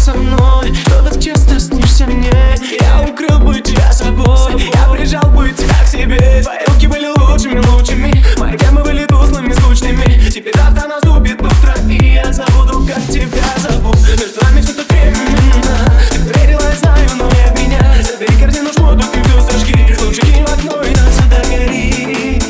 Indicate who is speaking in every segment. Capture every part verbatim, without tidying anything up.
Speaker 1: со мной, что так часто снишься мне. Я укрыл бы тебя собой, я прижал бы тебя к себе. Твои руки были лучшими, лучшими, мои темы были тусклыми, скучными. Теперь завтра наступит утро, и я забуду, как тебя зовут. Между нами что-то временно, ты верила, я знаю, но не в меня. Забери корзину шмоток и все сожги, лучше кинь в окно и нас догори.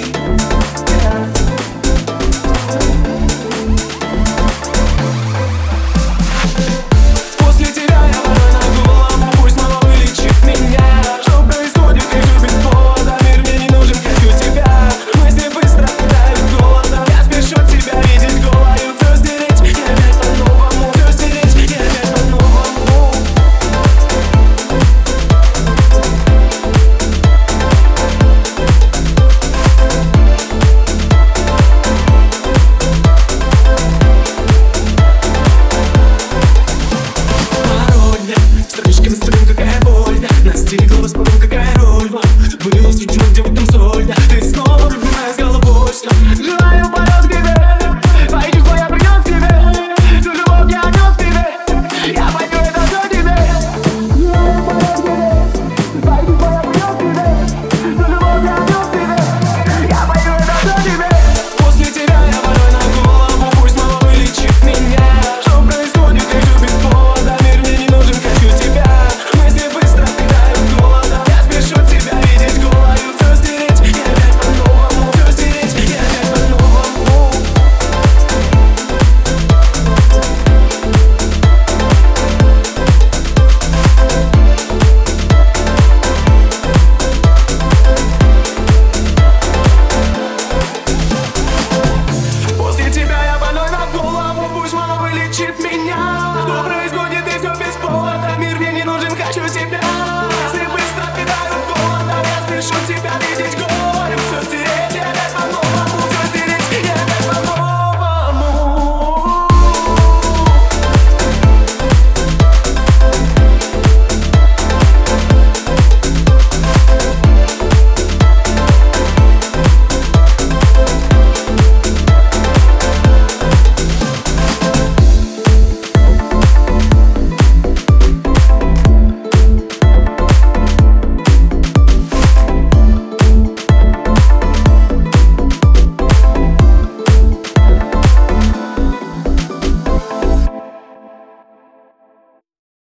Speaker 1: После тебя я порой на голову, пусть снова вылечит меня. Что происходит, вижу без повода, мир мне не нужен, хочу тебя. Мысли быстро питают голодом, я спешу тебя видеть голою. Все стереть, и опять по-новому, все стереть, и опять по-новому. Пароль, строчками стрим, какая боль, настигла воспомин, какая роль. Вот, было суждено, где в этом соль, да. Ты снова любимая с головой, что желаю полет к тебе, твои чувства я принес к тебе, всю любовь я нес к тебе, я пойду это все тебе. Желаю полет к тебе, твои чувства я принес к тебе, всю любовь я нес к тебе, я пойду это все тебе. После тебя я порой на голову, пусть снова вылечит меня. Что происходит, вижу без повода, мир мне не нужен, хочу тебя. Мысли быстро питают голодом, я спешу тебя видеть голою. Все стереть, и опять по-новому, все стереть, и опять по-новому. После тебя я больной на голову, пусть мама вылечит меня.